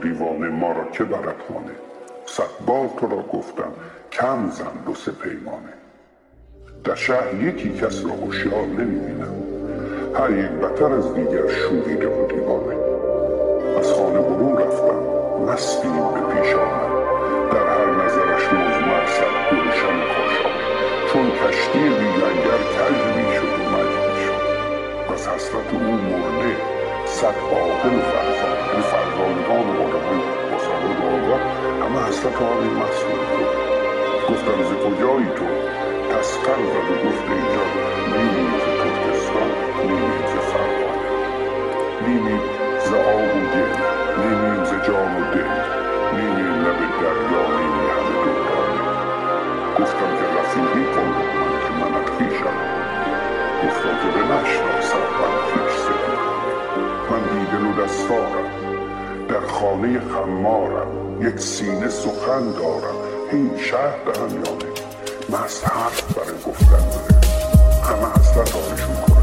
دیوانه ما را که برد خانه. 100 بار تو را گفتم کم زن 2-3 پیمانه. در شهر یکی کس را هوشیار نمی‌بینم، هر یک بتر از دیگر شوریده و دیوانه. از خانه برون رفتم مستیم به پیش آمد، در هر نظرش مزمر صد گلشن خوشا. چون کشتی بی لنگر کج می‌شد و مج می‌شد، از حسرت او مرده 100 عاقل و فرزانگان و آدم‌های بزرگ و آگاه همه حسرت آبی مسئول بود. گفتم ز کجایی تو؟ تسخر زد و گفت اینجا نیمیم ز ترکستان، نیمیم ز فرغانه. نیمیم ز آب و گل، نیمیم ز جان و دل، نیمیم لب دریا، نیمی همه دورانه. گفتم که رفیقی کن من که منت خویشم، گفتا که بنشناسم من خویش سپیدم. من بیدل و دستارم در خانه خمارم، یک سینه سخن دارم این شهر به همیانه. مست حرف برای گفتن داره، همه حسرت آرشون کنه.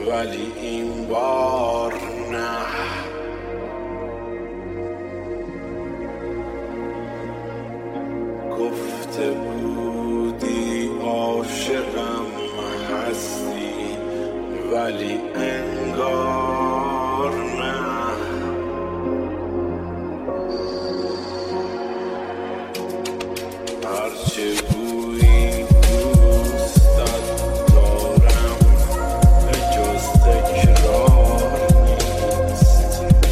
ولی این بار نه. گفته بودی عاشقم هستی ولی انگار نه. هرچه گویی دوستت دارم به جز تکرار نیست.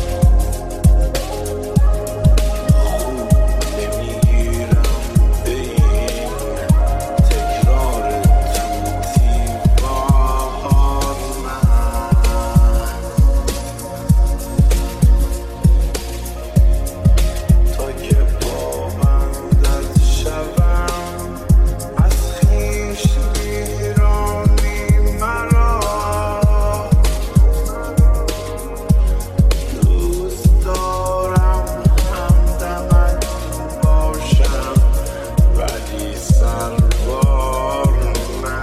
خوب نمیگیرم به این تکرار توتیوار نه. تا که پابندت شوم از خویش میرانی مرا. دوست دارم همدمت باشم ولی سربار نه.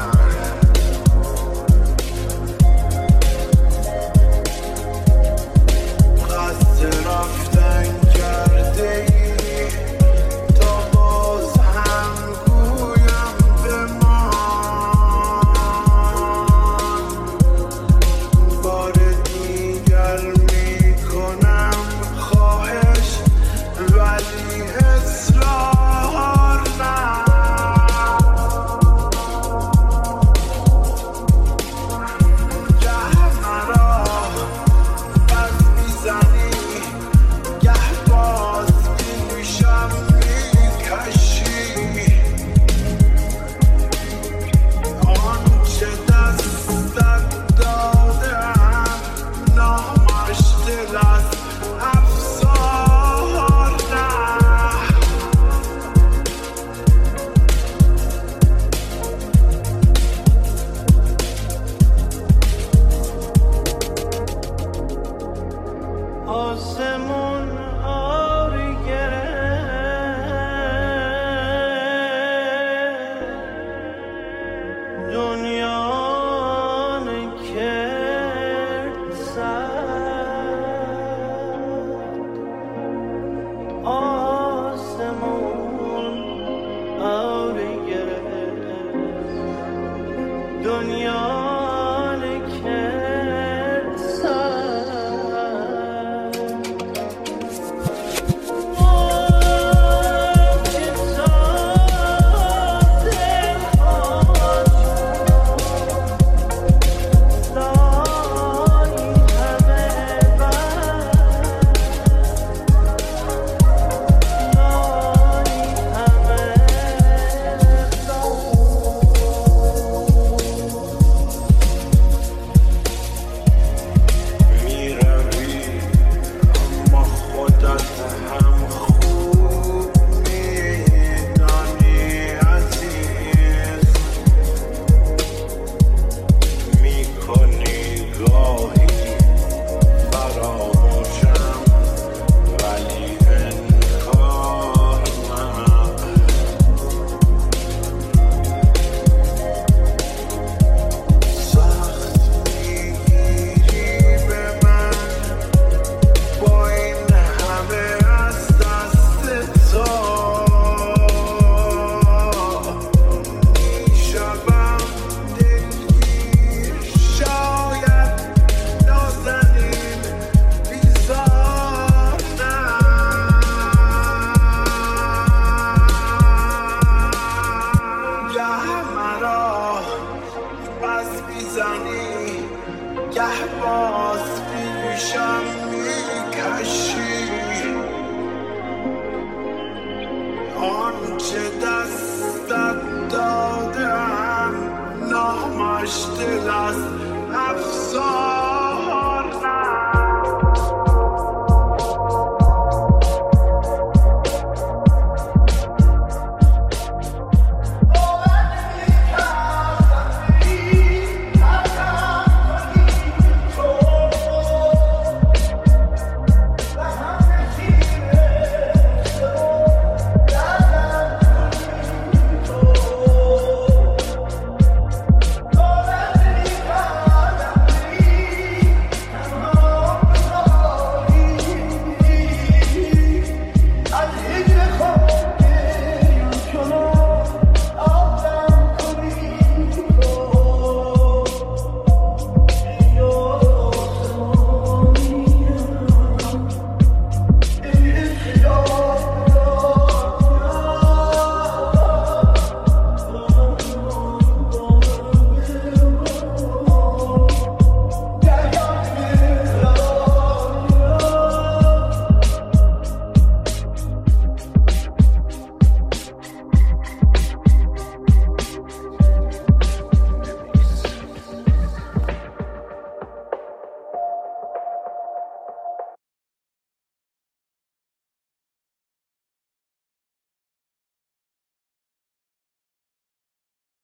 قصد رفتن کرده ای تا باز هم گویم بمان. بار دیگر میکنم خواهش ولی اصرار نه. گه مرا بس میزنی گه باز پیشم میکشی. آنچه دستت دادم نامش دل است افسار نه. آسمون آری گرفت دنیا کرد سرد. آسمون آری گرفت دنیا کرد سرد. موج تازه لای همه لای همه میروی اما خودت هم خوب میدانی عزیز. میکنی گاهی فراموشم ولی انکار نه. سخت میگیری به من با این همه از دست تو. میشوم دلگیر شاید نازنین بیزار نه. گه مرا بس میزنی گه باز پیشم میکشی. آنچه دستت دادم نامش دل است افسار